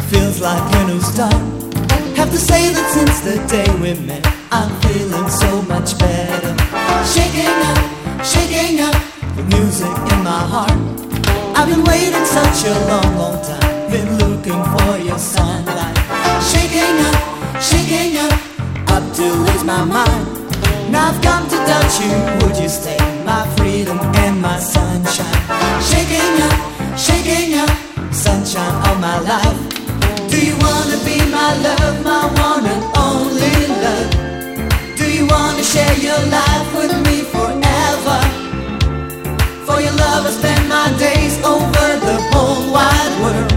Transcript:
feels like a new start. Have to say that since the day we met, I'm feeling so much better. Shaking up, the music in my heart. I've been waiting such a long, long time, been looking for your sunlight. Shaking up to lose my mind. Now I've come to touch you, would you stay? My freedom and my sunshine. Shaking up, sunshine of my life. Do you wanna be my love, my one and only love? Do you wanna share your life with me forever? For your love I spend my days over the whole wide world.